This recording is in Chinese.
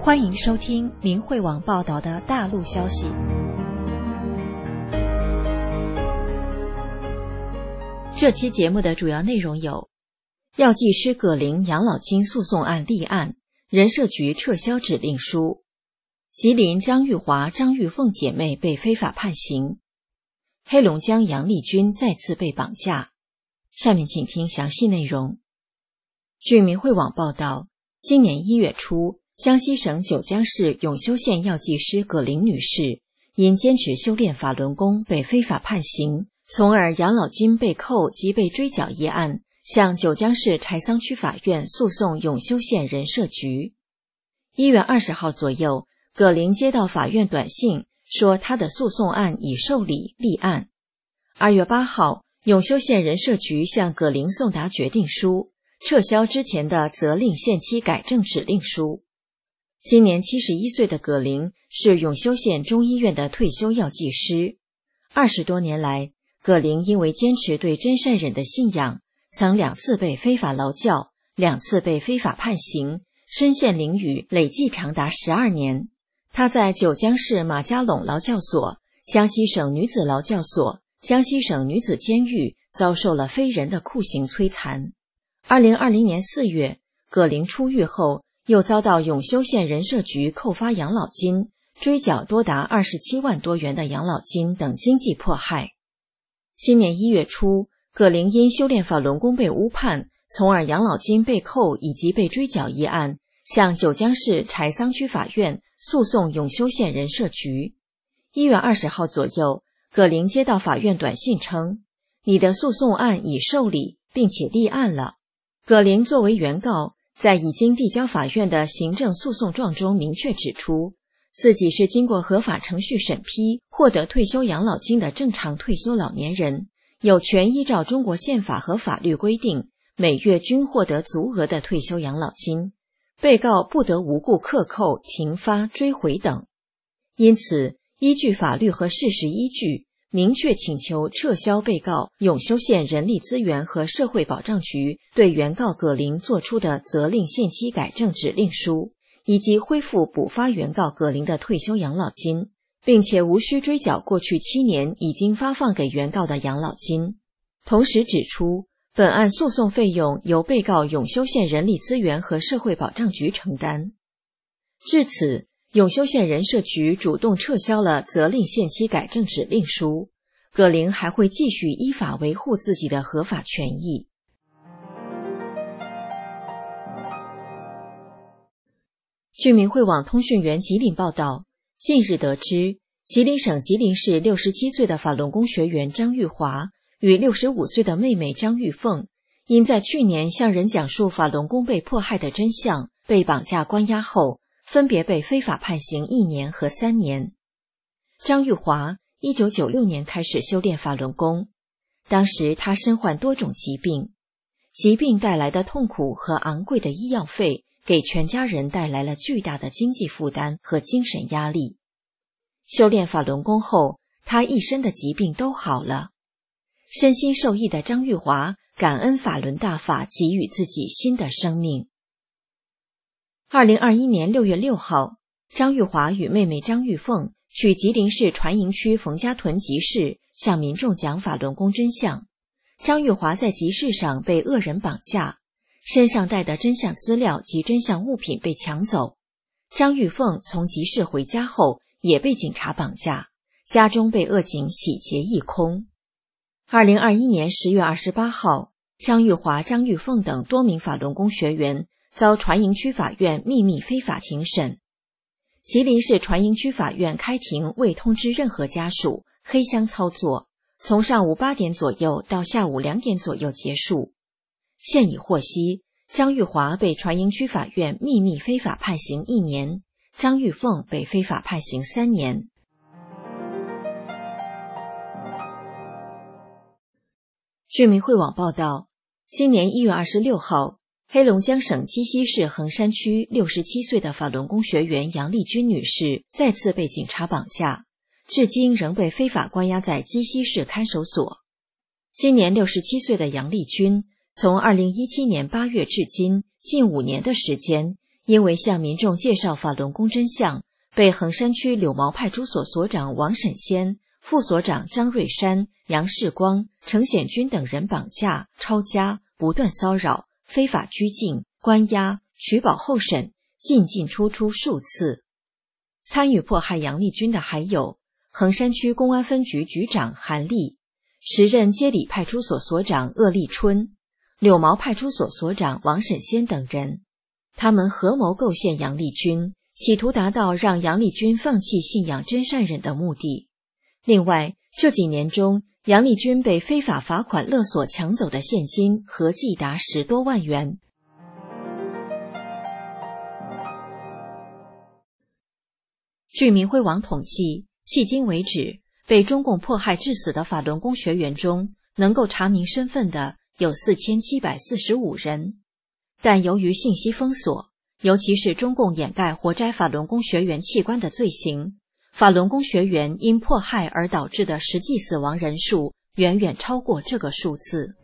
欢迎收听明慧网报道的大陆消息。这期节目的主要内容有：药剂师葛玲养老金诉讼案立案，人社局撤销指令书；吉林张玉华、张玉凤姐妹被非法判刑；黑龙江杨丽君再次被绑架。下面请听详细内容。据明慧网报道，今年1月初，江西省九江市永修县药剂师葛玲女士因坚持修炼法轮功被非法判刑，从而养老金被扣及被追缴一案，向九江市柴桑区法院诉讼永修县人社局。1月20号左右，葛玲接到法院短信，说她的诉讼案已受理立案。2月8号，永修县人社局向葛玲送达决定书，撤销之前的责令限期改正指令书。今年71岁的葛玲是永修县中医院的退休药剂师。20多年来，葛玲因为坚持对真善忍的信仰，曾2次被非法劳教，2次被非法判刑，身陷囹圄，累计长达12年。她在九江市马家垄劳教所、江西省女子劳教所、江西省女子监狱遭受了非人的酷刑摧残。2020年4月，葛玲出狱后，又遭到永修县人社局扣发养老金，追缴多达27万多元的养老金等经济迫害。今年1月初，葛玲因修炼法轮功被误判，从而养老金被扣以及被追缴一案，向九江市柴桑区法院诉讼永修县人社局。1月20号左右，葛玲接到法院短信称，你的诉讼案已受理并且立案了。葛玲作为原告，在已经递交法院的行政诉讼状中明确指出，自己是经过合法程序审批获得退休养老金的正常退休老年人，有权依照中国宪法和法律规定，每月均获得足额的退休养老金，被告不得无故克扣、停发、追回等。因此，依据法律和事实依据，明确请求撤销被告永修县人力资源和社会保障局对原告葛玲作出的责令限期改正指令书，以及恢复补发原告葛玲的退休养老金，并且无需追缴过去7年已经发放给原告的养老金。同时指出，本案诉讼费用由被告永修县人力资源和社会保障局承担。至此，永修县人社局主动撤销了责令限期改正指令书，葛玲还会继续依法维护自己的合法权益。据明慧网通讯员吉林报道，近日得知，吉林省吉林市67岁的法轮功学员张玉华与65岁的妹妹张玉凤，因在去年向人讲述法轮功被迫害的真相，被绑架关押后，分别被非法判刑1年和3年。张玉华1996年开始修炼法轮功，当时他身患多种疾病，疾病带来的痛苦和昂贵的医药费给全家人带来了巨大的经济负担和精神压力。修炼法轮功后，他一身的疾病都好了。身心受益的张玉华感恩法轮大法给予自己新的生命。2021年6月6号，张玉华与妹妹张玉凤去吉林市船营区冯家屯集市向民众讲法轮功真相。张玉华在集市上被恶人绑架，身上带的真相资料及真相物品被抢走。张玉凤从集市回家后也被警察绑架，家中被恶警洗劫一空。2021年10月28号，张玉华、张玉凤等多名法轮功学员遭船营区法院秘密非法庭审。吉林市船营区法院开庭未通知任何家属，黑箱操作，从上午8点左右到下午2点左右结束。现已获悉，张玉华被船营区法院秘密非法判刑1年，张玉凤被非法判刑3年。据明慧网报道，今年1月26号，黑龙江省鸡西市横山区67岁的法轮功学员杨丽君女士再次被警察绑架，至今仍被非法关押在鸡西市看守所。今年67岁的杨丽君从2017年8月至今近5年的时间， 因为向民众介绍法轮功真相，被衡山区柳毛派出所所长王沈先、副所长张瑞山、杨世光、程显军等人绑架、抄家，不断骚扰、非法拘禁、关押、取保候审，进进出出数次。参与迫害杨丽君的还有衡山区公安分局局长韩丽、时任街里派出所所长鄂立春、柳毛派出所所长王沈先等人。他们合谋构陷杨丽君，企图达到让杨丽君放弃信仰真善忍的目的。另外，这几年中，杨丽君被非法罚款勒索抢走的现金合计达10多万元。据明辉网统计，迄今为止，被中共迫害致死的法轮功学员中，能够查明身份的有4745人。但由于信息封锁，尤其是中共掩盖活摘法轮功学员器官的罪行，法轮功学员因迫害而导致的实际死亡人数远远超过这个数字。